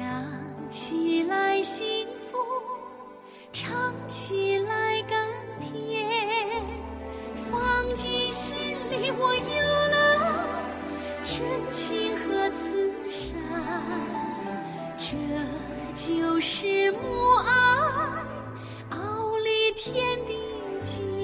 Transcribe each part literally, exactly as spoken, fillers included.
起来幸福，唱起来甘甜，放进心里我有了真情和慈善，这就是母爱傲立天地间。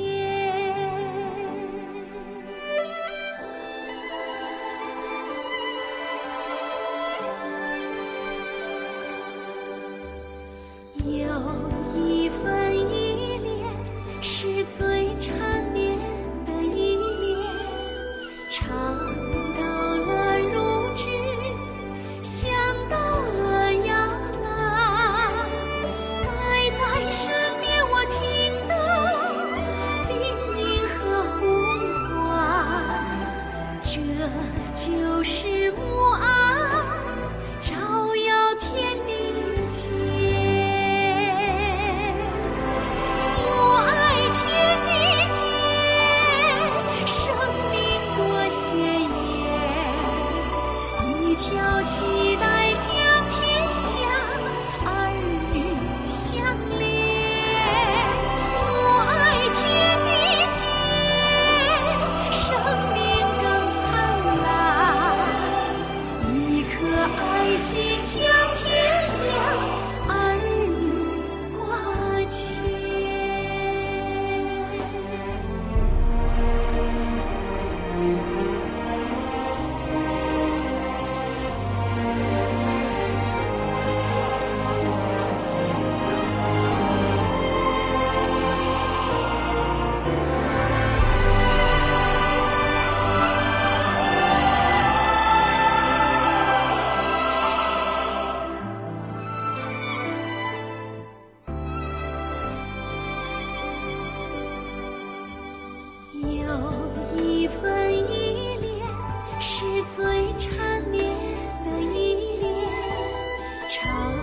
有一份依恋是最缠绵的依恋，尝到了乳汁，想到了芽蓝，待在身边我听得叮咛和呼唤，这就是母爱照耀天地间。条期待将天下儿女相连，母爱天地间，生命更灿烂，一颗爱心将天下儿女挂牵。有一份依恋是最缠绵的依恋，长